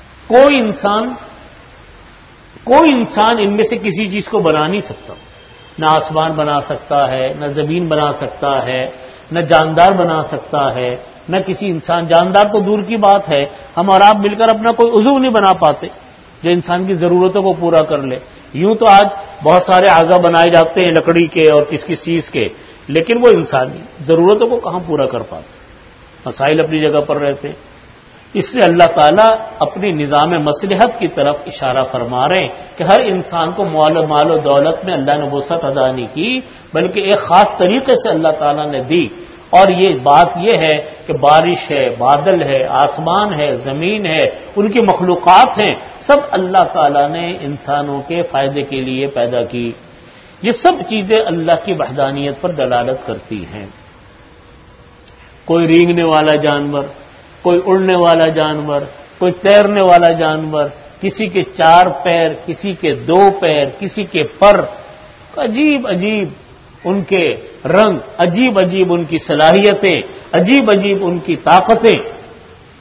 کوئی انسان ان میں سے کسی چیز کو بنا نہیں سکتا. نہ آسمان بنا سکتا ہے, نہ زمین بنا سکتا ہے, نہ جاندار بنا سکتا ہے, نہ کسی انسان, جاندار تو دور کی بات ہے, ہم اور آپ مل کر اپنا کوئی عضو نہیں بنا پاتے جو انسان کی ضرورتوں کو پورا کر لے. یوں تو آج بہت سارے اعضا بنائے جاتے ہیں لکڑی کے اور کس کس چیز کے, لیکن وہ انسانی ضرورتوں کو کہاں پورا کر پاتے. مسائل اپنی جگہ پر رہتے ہیں. اس سے اللہ تعالیٰ اپنی نظام مصلحت کی طرف اشارہ فرما رہے ہیں کہ ہر انسان کو مال و دولت میں اللہ نے وسعت ادا نہیں کی, بلکہ ایک خاص طریقے سے اللہ تعالیٰ نے دی. اور یہ بات یہ ہے کہ بارش ہے, بادل ہے, آسمان ہے, زمین ہے, ان کی مخلوقات ہیں, سب اللہ تعالیٰ نے انسانوں کے فائدے کے لیے پیدا کی. یہ سب چیزیں اللہ کی وحدانیت پر دلالت کرتی ہیں. کوئی رینگنے والا جانور, کوئی اڑنے والا جانور, کوئی تیرنے والا جانور, کسی کے 4 پیر, کسی کے 2 پیر, کسی کے پر, عجیب عجیب ان کے رنگ, عجیب عجیب ان کی صلاحیتیں, عجیب عجیب ان کی طاقتیں,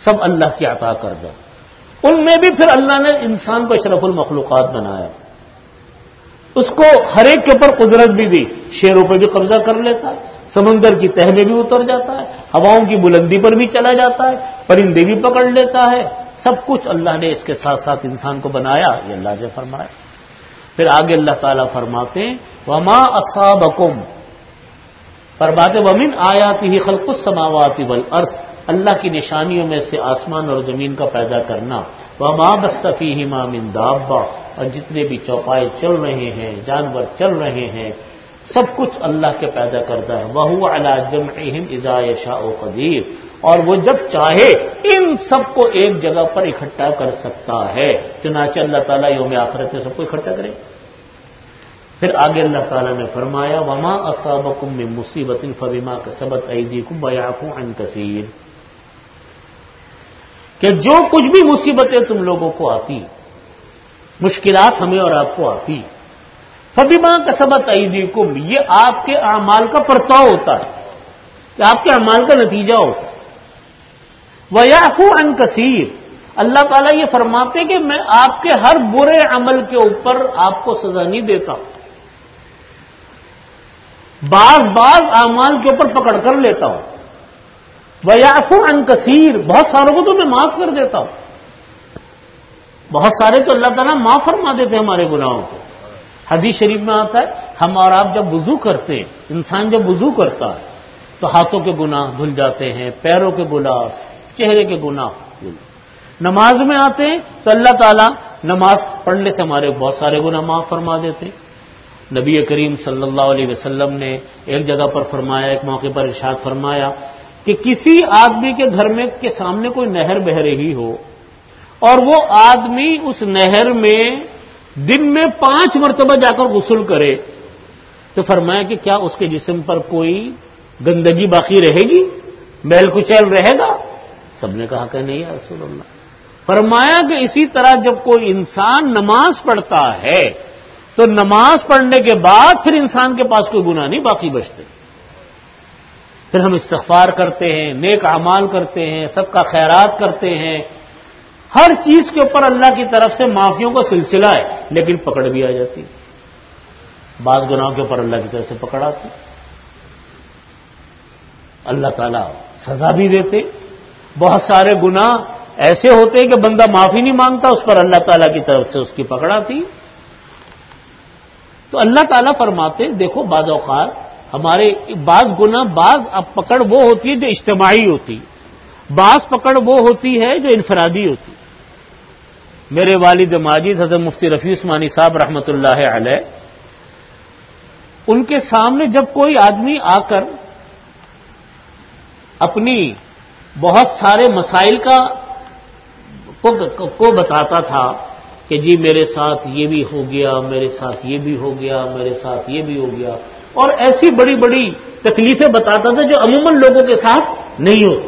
سب اللہ کی عطا کردہ. ان میں بھی پھر اللہ نے انسان کو اشرف المخلوقات بنایا. اس کو ہر ایک کے اوپر قدرت بھی دی. شیروں پہ بھی قبضہ کر لیتا ہے, سمندر کی تہ میں بھی اتر جاتا ہے, ہواؤں کی بلندی پر بھی چلا جاتا ہے, پرندے بھی پکڑ لیتا ہے. سب کچھ اللہ نے اس کے ساتھ ساتھ انسان کو بنایا. یہ اللہ نے فرمایا. پھر آگے اللہ تعالیٰ فرماتے ہیں وما اصابکم, فرماتے ومن آیاتہ خلق السماوات والارض, اللہ کی نشانیوں میں سے آسمان اور زمین کا پیدا کرنا. وما بث فیہما من دابہ, اور جتنے بھی چوپائے چل رہے ہیں, جانور چل رہے ہیں, سب کچھ اللہ کے پیدا کرتا ہے. وَهُوَ عَلَىٰ جَمْعِهِمْ إِذَا يَشَاءُ قَدِيرٌ, اور وہ جب چاہے ان سب کو ایک جگہ پر اکٹھا کر سکتا ہے. چنانچہ اللہ تعالیٰ یوم آخرت میں سب کو اکٹھا کرے. پھر آگے اللہ تعالیٰ نے فرمایا وَمَا أَصَابَكُم مِّن مُّصِيبَةٍ فَبِمَا كَسَبَتْ أَيْدِيكُمْ وَيَعْفُو عَن كَثِيرٍ, کہ جو کچھ بھی مصیبتیں تم لوگوں کو آتی, مشکلات ہمیں اور آپ کو آتی, فَبِمَا كَسَبَتْ أَيْدِيكُمْ, یہ آپ کے اعمال کا پرتاؤ ہوتا ہے, کہ آپ کے اعمال کا نتیجہ ہوتا ہے. وَيَعْفُو عَن كَثِيرٍ, اللہ تعالیٰ یہ فرماتے کہ میں آپ کے ہر برے عمل کے اوپر آپ کو سزا نہیں دیتا, بعض اعمال کے اوپر پکڑ کر لیتا ہوں. وَيَعْفُو عَن كَثِيرٍ, بہت ساروں کو تو میں معاف کر دیتا ہوں. بہت سارے تو اللہ تعالیٰ معاف فرما دیتے ہمارے گناہوں کو. حدیث شریف میں آتا ہے ہم اور آپ جب وضو کرتے ہیں, انسان جب وضو کرتا ہے تو ہاتھوں کے گناہ دھل جاتے ہیں, پیروں کے گناہ, چہرے کے گناہ. نماز میں آتے ہیں تو اللہ تعالیٰ نماز پڑھنے سے ہمارے بہت سارے گناہ معاف فرما دیتے ہیں. نبی کریم صلی اللہ علیہ وسلم نے ایک جگہ پر فرمایا, ایک موقع پر ارشاد فرمایا کہ کسی آدمی کے گھر میں کے سامنے کوئی نہر بہ رہی ہو اور وہ آدمی اس نہر میں دن میں 5 مرتبہ جا کر غسل کرے, تو فرمایا کہ کیا اس کے جسم پر کوئی گندگی باقی رہے گی, میل کچیل رہے گا؟ سب نے کہا کہ نہیں یا رسول اللہ. فرمایا کہ اسی طرح جب کوئی انسان نماز پڑھتا ہے تو نماز پڑھنے کے بعد پھر انسان کے پاس کوئی گناہ نہیں باقی بچتے. پھر ہم استغفار کرتے ہیں, نیک اعمال کرتے ہیں, صدقہ خیرات کرتے ہیں, ہر چیز کے اوپر اللہ کی طرف سے معافیوں کا سلسلہ ہے, لیکن پکڑ بھی آ جاتی. بعض گناہوں کے اوپر اللہ کی طرف سے پکڑ آتی, اللہ تعالیٰ سزا بھی دیتے. بہت سارے گناہ ایسے ہوتے ہیں کہ بندہ معافی نہیں مانگتا, اس پر اللہ تعالیٰ کی طرف سے اس کی پکڑ آتی. تو اللہ تعالیٰ فرماتے دیکھو بعض اوقات ہمارے بعض گناہ, بعض پکڑ وہ ہوتی ہے جو اجتماعی ہوتی, بعض پکڑ وہ ہوتی ہے جو انفرادی ہوتی. میرے والد ماجد حضرت مفتی رفیع عثمانی صاحب رحمۃ اللہ علیہ, ان کے سامنے جب کوئی آدمی آ کر اپنی بہت سارے مسائل کو بتاتا تھا کہ جی میرے ساتھ یہ بھی ہو گیا, میرے ساتھ یہ بھی ہو گیا, میرے ساتھ یہ بھی ہو گیا, اور ایسی بڑی بڑی تکلیفیں بتاتا تھا جو عموماً لوگوں کے ساتھ نہیں ہوتی.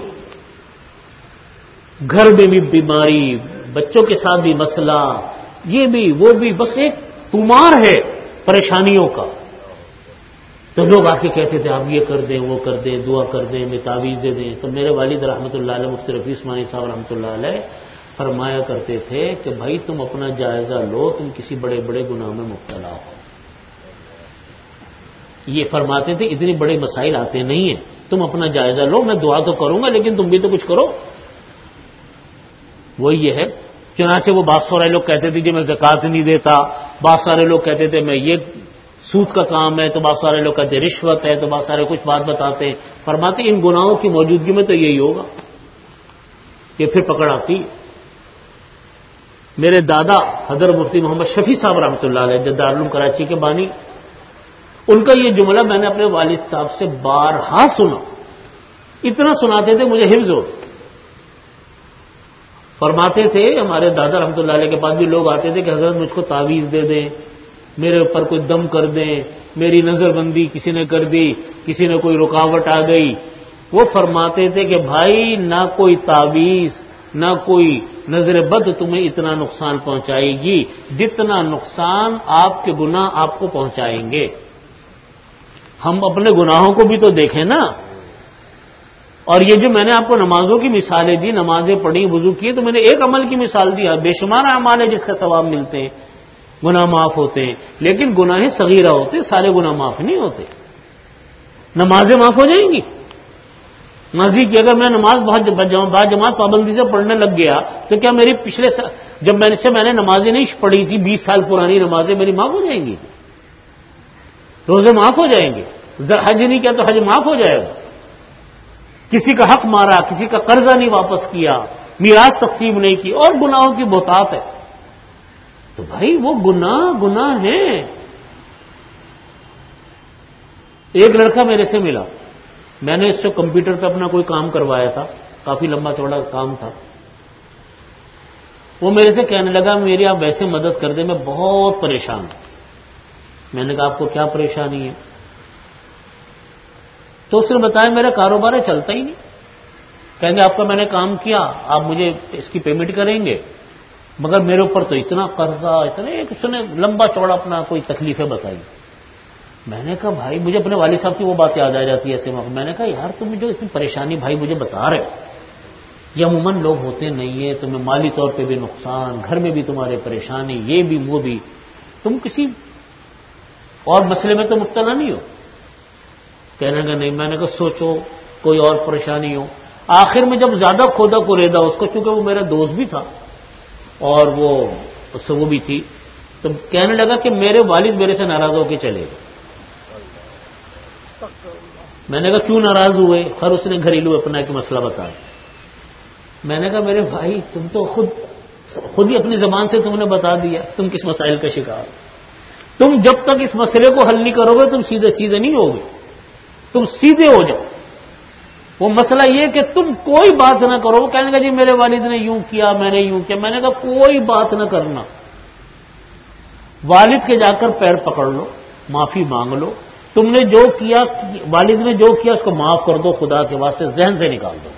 گھر میں بھی بیماری, بچوں کے ساتھ بھی مسئلہ, یہ بھی وہ بھی, بس ایک طومار ہے پریشانیوں کا. تو لوگ آ کے کہتے تھے آپ یہ کر دیں, وہ کر دیں, دعا کر دیں, میں تعویذ دے دیں. تو میرے والد رحمۃ اللہ علیہ مفتی رفیع عثمانی صاحب رحمۃ اللہ علیہ فرمایا کرتے تھے کہ بھائی تم اپنا جائزہ لو, تم کسی بڑے بڑے گناہوں میں مبتلا ہو. یہ فرماتے تھے اتنے بڑے مسائل آتے نہیں ہیں, تم اپنا جائزہ لو, میں دعا تو کروں گا لیکن تم بھی تو کچھ کرو. وہ یہ ہے. چنانچہ وہ بہت سارے لوگ کہتے تھے کہ میں زکوٰۃ نہیں دیتا, بہت سارے لوگ کہتے تھے میں یہ سود کا کام ہے, تو بہت سارے لوگ کہتے رشوت ہے, تو بہت سارے کچھ بات بتاتے ہیں. فرماتے ان گناہوں کی موجودگی میں تو یہی ہوگا, یہ پھر پکڑ آتی. میرے دادا حضرت مفتی محمد شفیع صاحب رحمۃ اللہ علیہ جو دارالعلوم کراچی کے بانی, ان کا یہ جملہ میں نے اپنے والد صاحب سے بارہا سنا, اتنا سناتے تھے مجھے حفظ ہو. فرماتے تھے ہمارے دادا رحمۃ اللہ علیہ کے پاس بھی لوگ آتے تھے کہ حضرت مجھ کو تعویذ دے دیں, میرے اوپر کوئی دم کر دیں, میری نظر بندی کسی نے کر دی, کسی نے کوئی رکاوٹ آ گئی. وہ فرماتے تھے کہ بھائی نہ کوئی تعویذ نہ کوئی نظر بد تمہیں اتنا نقصان پہنچائے گی جتنا نقصان آپ کے گناہ آپ کو پہنچائیں گے. ہم اپنے گناہوں کو بھی تو دیکھیں نا. اور یہ جو میں نے آپ کو نمازوں کی مثالیں دی، نمازیں پڑھی، وضو کیے، تو میں نے ایک عمل کی مثال دی، بے شمار اعمال ہے جس کا ثواب ملتے ہیں، گناہ معاف ہوتے ہیں، لیکن گناہ صغیرہ ہوتے، سارے گناہ معاف نہیں ہوتے۔ نمازیں معاف ہو جائیں گی مرضی کی، اگر میں نماز باجماعت پابندی سے پڑھنے لگ گیا تو کیا میری پچھلے جب میں نے نمازیں نہیں پڑھی تھی 20 سال پرانی نمازیں میری معاف ہو جائیں گی؟ روزے معاف ہو جائیں گے؟ حج نہیں کیا تو حج معاف ہو جائے گا؟ کسی کا حق مارا، کسی کا قرضہ نہیں واپس کیا، میراث تقسیم نہیں کی، اور گناہوں کی بہتات ہے، تو بھائی وہ گناہ ہیں۔ ایک لڑکا میرے سے ملا، میں نے اس سے کمپیوٹر پہ اپنا کوئی کام کروایا تھا، کافی لمبا چوڑا کام تھا۔ وہ میرے سے کہنے لگا میری آپ ویسے مدد کر دیں، میں بہت پریشان ہوں۔ میں نے کہا آپ کو کیا پریشانی ہے؟ تو اس نے بتایا میرا کاروبار ہے، چلتا ہی نہیں، کہیں گے آپ کا میں نے کام کیا، آپ مجھے اس کی پیمنٹ کریں گے، مگر میرے اوپر تو اتنا قرضہ، اس نے لمبا چوڑا اپنا کوئی تکلیفیں بتائی۔ میں نے کہا بھائی، مجھے اپنے والد صاحب کی وہ بات یاد آ جاتی ہے ایسے موقع۔ میں نے کہا یار تم جو اتنی پریشانی بھائی مجھے بتا رہے ہو، یہ عموماً لوگ ہوتے نہیں ہیں، تمہیں مالی طور پہ بھی نقصان، گھر میں بھی تمہارے پریشانی، یہ بھی وہ بھی، تم کسی اور مسئلے میں تو مبتلا نہیں ہو؟ کہنے کا نہیں۔ میں نے کہا سوچو کوئی اور پریشانی ہو۔ آخر میں جب زیادہ کھودا کو ریدا اس کو، چونکہ وہ میرا دوست بھی تھا اور وہ اس سے وہ بھی تھی، تو کہنے لگا کہ میرے والد میرے سے ناراض ہو کے چلے گئے۔ میں نے کہا کیوں ناراض ہوئے؟ خیر اس نے گھریلو اپنا ایک مسئلہ بتایا۔ میں نے کہا میرے بھائی تم تو خود ہی اپنی زبان سے تم نے بتا دیا تم کس مسائل کا شکار، تم جب تک اس مسئلے کو حل نہیں کرو گے تم سیدھے نہیں ہوگے، تم سیدھے ہو جاؤ۔ وہ مسئلہ یہ کہ تم کوئی بات نہ کرو۔ وہ کہنے لگا جی میرے والد نے یوں کیا، میں نے یوں کیا۔ میں نے کہا کوئی بات نہ کرنا، والد کے جا کر پیر پکڑ لو، معافی مانگ لو، تم نے جو کیا، والد نے جو کیا اس کو معاف کر دو، خدا کے واسطے ذہن سے نکال دو۔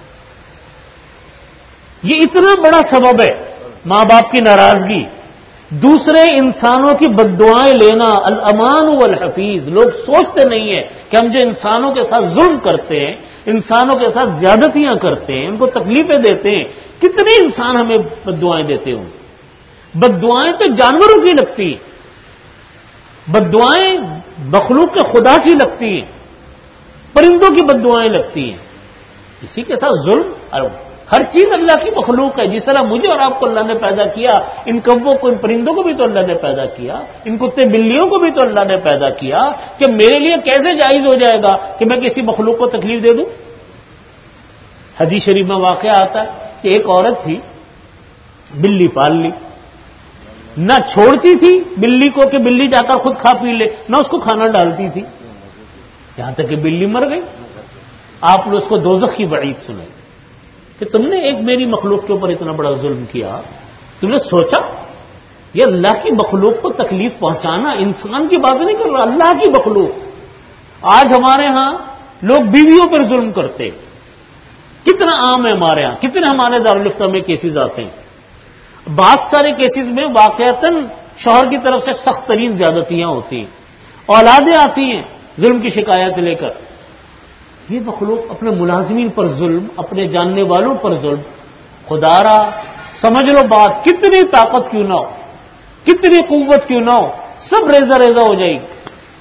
یہ اتنا بڑا سبب ہے ماں باپ کی ناراضگی، دوسرے انسانوں کی بددعائیں لینا، الامان والحفیظ۔ لوگ سوچتے نہیں ہیں کہ ہم جو انسانوں کے ساتھ ظلم کرتے ہیں، انسانوں کے ساتھ زیادتیاں کرتے ہیں، ان کو تکلیفیں دیتے ہیں، کتنے انسان ہمیں بددعائیں دیتے ہوں۔ بددعائیں تو جانوروں کی لگتی ہیں، بددعائیں مخلوق کے خدا کی لگتی ہیں، پرندوں کی بددعائیں لگتی ہیں۔ کسی کے ساتھ ظلم، ہر چیز اللہ کی مخلوق ہے۔ جس طرح مجھے اور آپ کو اللہ نے پیدا کیا، ان کبوں کو، ان پرندوں کو بھی تو اللہ نے پیدا کیا، ان کتے بلیوں کو بھی تو اللہ نے پیدا کیا، کہ میرے لیے کیسے جائز ہو جائے گا کہ میں کسی مخلوق کو تکلیف دے دوں؟ حدیث شریف میں واقعہ آتا ہے کہ ایک عورت تھی، بلی پال لی، نہ چھوڑتی تھی بلی کو کہ بلی جا کر خود کھا پی لے، نہ اس کو کھانا ڈالتی تھی، یہاں تک کہ بلی مر گئی۔ آپ نے اس کو دوزخ کی وعید سنائی کہ تم نے ایک میری مخلوق کے اوپر اتنا بڑا ظلم کیا، تم نے سوچا؟ یہ اللہ کی مخلوق کو تکلیف پہنچانا، انسان کی بات نہیں کر رہا، اللہ کی مخلوق۔ آج ہمارے ہاں لوگ بیویوں پر ظلم کرتے، کتنا عام ہے ہمارے ہاں، کتنے ہمارے دارالفتہ میں کیسز آتے ہیں۔ بعض سارے کیسز میں واقعتاً شوہر کی طرف سے سخت ترین زیادتیاں ہوتی ہیں، اولادیں آتی ہیں ظلم کی شکایت لے کر۔ یہ مخلوق اپنے ملازمین پر ظلم، اپنے جاننے والوں پر ظلم، خدا را سمجھ لو بات، کتنی طاقت کیوں نہ ہو، کتنی قوت کیوں نہ ہو، سب ریزہ ریزہ ہو جائے گی۔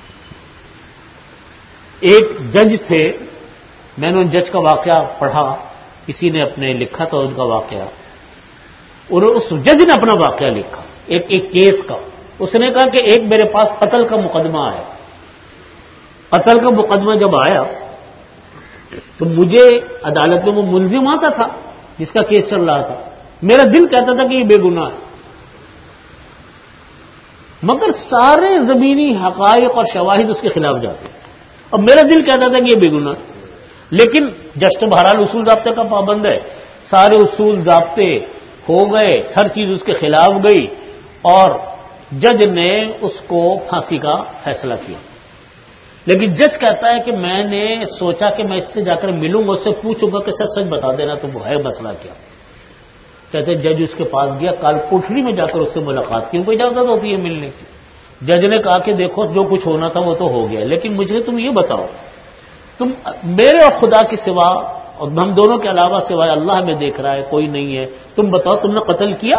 ایک جج تھے، میں نے ان جج کا واقعہ پڑھا، کسی نے اپنے لکھا تھا ان کا واقعہ، اور اس جج نے اپنا واقعہ لکھا ایک کیس کا۔ اس نے کہا کہ ایک میرے پاس قتل کا مقدمہ آیا، قتل کا مقدمہ جب آیا تو مجھے عدالت میں وہ ملزم آتا تھا جس کا کیس چل رہا تھا، میرا دل کہتا تھا کہ یہ بے گناہ ہے، مگر سارے زمینی حقائق اور شواہد اس کے خلاف جاتے، اب میرا دل کہتا تھا کہ یہ بے گناہ ہے، لیکن جج تو بہرحال اصول ضابطے کا پابند ہے، سارے اصول ضابطے ہو گئے، ہر چیز اس کے خلاف گئی، اور جج نے اس کو پھانسی کا فیصلہ کیا۔ لیکن جج کہتا ہے کہ میں نے سوچا کہ میں اس سے جا کر ملوں گا، اس سے پوچھوں گا کہ سچ سچ بتا دینا تو وہ ہے مسئلہ کیا۔ کہتے جج اس کے پاس گیا، کال کوٹری میں جا کر اس سے ملاقات کی، ان کو اجازت ہوتی ہے ملنے کی۔ جج نے کہا کہ دیکھو جو کچھ ہونا تھا وہ تو ہو گیا، لیکن مجھے تم یہ بتاؤ، تم میرے اور خدا کے سوا اور ہم دونوں کے علاوہ سوائے اللہ میں دیکھ رہا ہے، کوئی نہیں ہے، تم بتاؤ تم نے قتل کیا؟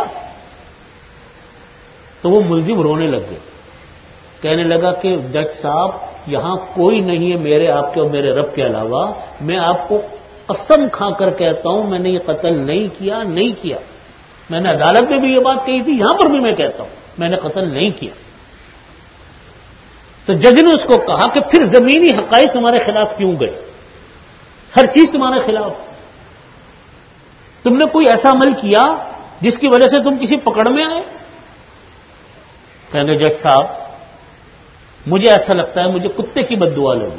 تو وہ ملزم رونے لگ گئے، کہنے لگا کہ جج صاحب یہاں کوئی نہیں ہے میرے، آپ کے اور میرے رب کے علاوہ، میں آپ کو قسم کھا کر کہتا ہوں میں نے یہ قتل نہیں کیا، میں نے عدالت میں بھی یہ بات کہی تھی، یہاں پر بھی میں کہتا ہوں میں نے قتل نہیں کیا۔ تو جج نے اس کو کہا کہ پھر زمینی حقائق تمہارے خلاف کیوں گئے؟ ہر چیز تمہارے خلاف، تم نے کوئی ایسا عمل کیا جس کی وجہ سے تم کسی پکڑ میں آئے؟ کہنے جج صاحب مجھے ایسا لگتا ہے مجھے کتے کی بد دعا لگی۔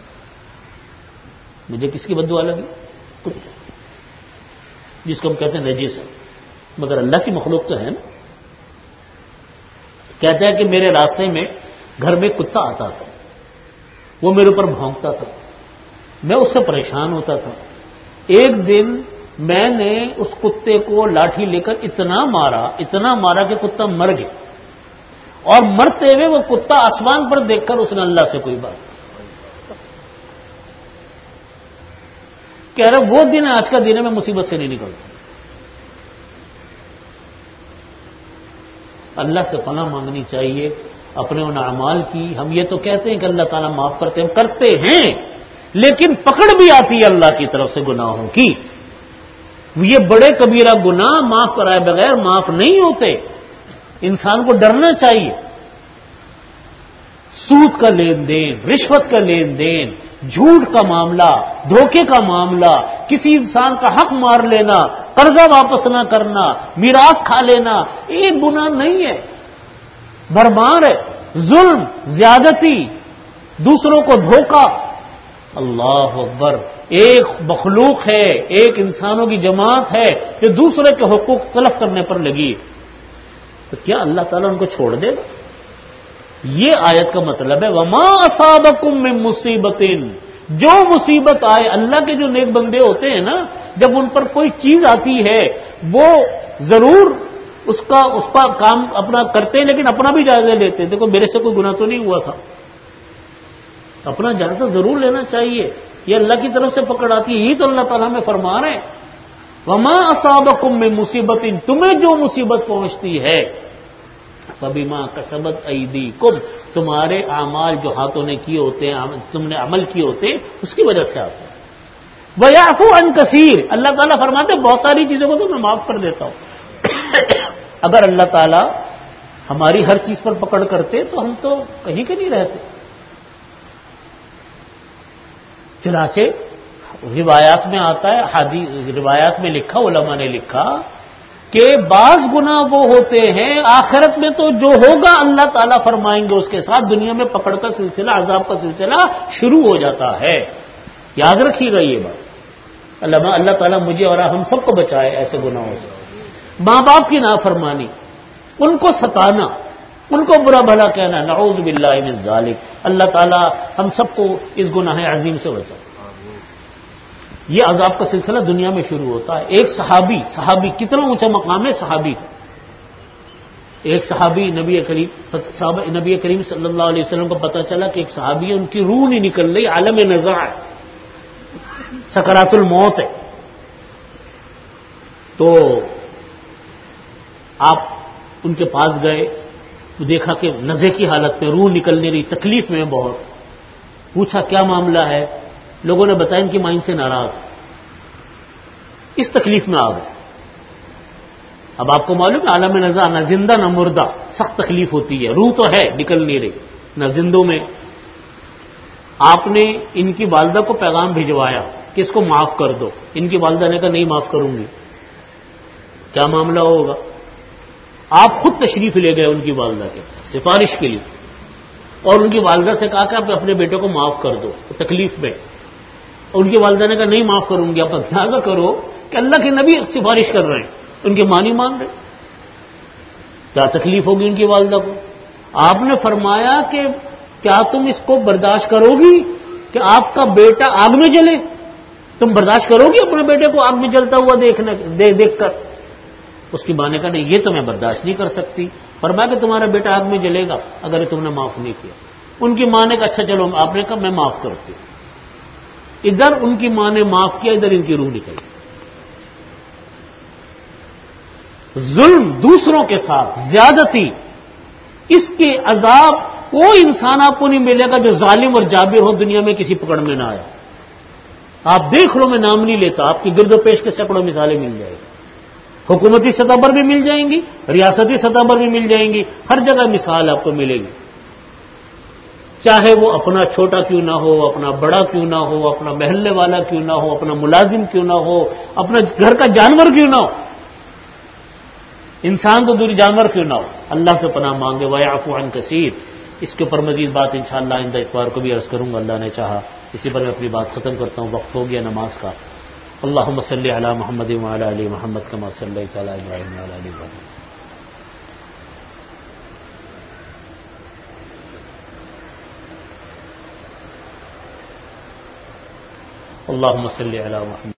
مجھے کس کی بد دعا لگی؟ کتے، جس کو ہم کہتے ہیں نجس ہے، مگر اللہ کی مخلوق تو ہے نا۔ کہتے ہیں کہ میرے راستے میں گھر میں کتا آتا تھا، وہ میرے اوپر بھونکتا تھا، میں اس سے پریشان ہوتا تھا۔ ایک دن میں نے اس کتے کو لاٹھی لے کر اتنا مارا کہ کتا مر گیا، اور مرتے ہوئے وہ کتا آسمان پر دیکھ کر اس نے اللہ سے کوئی بات کہہ رہا وہ دن آج کا دن ہے، میں مصیبت سے نہیں نکل سکتا۔ اللہ سے پناہ مانگنی چاہیے اپنے ان اعمال کی۔ ہم یہ تو کہتے ہیں کہ اللہ تعالیٰ معاف کرتے ہیں، ہم کرتے ہیں، لیکن پکڑ بھی آتی ہے اللہ کی طرف سے گناہوں کی۔ یہ بڑے کبیرہ گناہ معاف کرائے بغیر معاف نہیں ہوتے، انسان کو ڈرنا چاہیے۔ سود کا لین دین، رشوت کا لین دین، جھوٹ کا معاملہ، دھوکے کا معاملہ، کسی انسان کا حق مار لینا، قرضہ واپس نہ کرنا، میراث کھا لینا، ایک گناہ نہیں ہے، بربار ہے، ظلم، زیادتی، دوسروں کو دھوکہ۔ اللہ اکبر، ایک مخلوق ہے، ایک انسانوں کی جماعت ہے جو دوسرے کے حقوق تلف کرنے پر لگی، تو کیا اللہ تعالیٰ ان کو چھوڑ دے گا؟ یہ آیت کا مطلب ہے وما اصابکم من مصیبت، جو مصیبت آئے، اللہ کے جو نیک بندے ہوتے ہیں نا، جب ان پر کوئی چیز آتی ہے وہ ضرور اس کا کام اپنا کرتے ہیں، لیکن اپنا بھی جائزہ لیتے ہیں۔ دیکھو میرے سے کوئی گناہ تو نہیں ہوا تھا، اپنا جائزہ ضرور لینا چاہیے، یہ اللہ کی طرف سے پکڑ آتی ہے، یہی تو اللہ تعالیٰ میں فرما رہے ہیں وما اصابکم من مصیبت، تمہیں جو مصیبت پہنچتی ہے فبما کسبت ایدیکم، تمہارے اعمال جو ہاتھوں نے کیے ہوتے ہیں، تم نے عمل کیے ہوتے ہیں، اس کی وجہ سے آتا ہے۔ ویعفو عن کثیر، اللہ تعالیٰ فرماتے ہیں بہت ساری چیزوں کو تو میں معاف کر دیتا ہوں۔ اگر اللہ تعالیٰ ہماری ہر چیز پر پکڑ کرتے تو ہم تو کہیں کے نہیں رہتے۔ چنانچہ روایات میں آتا ہے، روایات میں لکھا، علماء نے لکھا کہ بعض گناہ وہ ہوتے ہیں آخرت میں تو جو ہوگا اللہ تعالیٰ فرمائیں گے اس کے ساتھ، دنیا میں پکڑ کا سلسلہ، عذاب کا سلسلہ شروع ہو جاتا ہے۔ یاد رکھیے گا یہ بات، اللہ تعالیٰ مجھے اور ہم سب کو بچائے ایسے گناہوں سے۔ ماں باپ کی نافرمانی، ان کو ستانا، ان کو برا بھلا کہنا، نعوذ باللہ من ذالک، اللہ تعالیٰ ہم سب کو اس گناہ عظیم سے بچائے۔ یہ عذاب کا سلسلہ دنیا میں شروع ہوتا ہے۔ ایک صحابی کتنا اونچا مقام ہے صحابی کا، ایک صحابی نبی کریم صلی اللہ علیہ وسلم کو پتہ چلا کہ ایک صحابی ہے، ان کی روح نہیں نکل رہی، عالم نزع ہے، سکرات الموت ہے۔ تو آپ ان کے پاس گئے تو دیکھا کہ نزع کی حالت میں، روح نکل نہیں رہی، تکلیف میں بہت۔ پوچھا کیا معاملہ ہے؟ لوگوں نے بتایا ان کی ماں ان سے ناراض، اس تکلیف میں آ گئے۔ اب آپ کو معلوم ہے عالم نزع نہ زندہ نہ مردہ، سخت تکلیف ہوتی ہے، روح تو ہے نکل نہیں رہی، نہ زندوں میں۔ آپ نے ان کی والدہ کو پیغام بھجوایا کہ اس کو معاف کر دو، ان کی والدہ نے کہا نہیں معاف کروں گی۔ کیا معاملہ ہوگا؟ آپ خود تشریف لے گئے ان کی والدہ کے سفارش کے لیے، اور ان کی والدہ سے کہا کہ آپ اپنے بیٹے کو معاف کر دو تکلیف میں۔ ان کی والدہ نے کہا نہیں معاف کروں گی۔ آپ اندازہ کرو کہ اللہ کے نبی سفارش کر رہے ہیں، ان کی ماں نہیں مان رہے، کیا تکلیف ہوگی ان کی والدہ کو۔ آپ نے فرمایا کہ کیا تم اس کو برداشت کرو گی کہ آپ کا بیٹا آگ میں جلے؟ تم برداشت کرو گی اپنے بیٹے کو آگ میں جلتا ہوا دیکھ کر؟ اس کی ماں نے کہا نہیں یہ تو میں برداشت نہیں کر سکتی۔ فرمایا کہ تمہارا بیٹا آگ میں جلے گا اگر تم نے معاف نہیں کیا۔ ان کی ماں نے کہا اچھا چلو، آپ نے کہا میں معاف کرتی ہوں۔ ادھر ان کی ماں نے معاف کیا، ادھر ان کی روح نکل گئی۔ ظلم دوسروں کے ساتھ، زیادتی، اس کے عذاب کوئی انسان آپ کو نہیں ملے گا جو ظالم اور جابر ہو دنیا میں کسی پکڑ میں نہ آیا۔ آپ دیکھ لو، میں نام نہیں لیتا، آپ کی گرد و پیش کے سینکڑوں مثالیں مل جائیں گی، حکومتی سطح پر بھی مل جائیں گی، ریاستی سطح پر بھی مل جائیں گی، ہر جگہ مثال آپ کو ملے گی، چاہے وہ اپنا چھوٹا کیوں نہ ہو، اپنا بڑا کیوں نہ ہو، اپنا محلے والا کیوں نہ ہو، اپنا ملازم کیوں نہ ہو، اپنا گھر کا جانور کیوں نہ ہو، انسان تو دوری جانور کیوں نہ ہو، اللہ سے پناہ مانگے وَيَعْفُو عَنْ كَثِيرٍ۔ اس کے اوپر مزید بات انشاءاللہ آئندہ اتوار کو بھی عرض کروں گا، اللہ نے چاہا۔ اسی پر میں اپنی بات ختم کرتا ہوں، وقت ہو گیا نماز کا۔ اللہم صلی علی محمد وعلی آل محمد کما صلیت علی ابراہیم وعلی آل ابراہیم۔ اللہم صلی علی محمد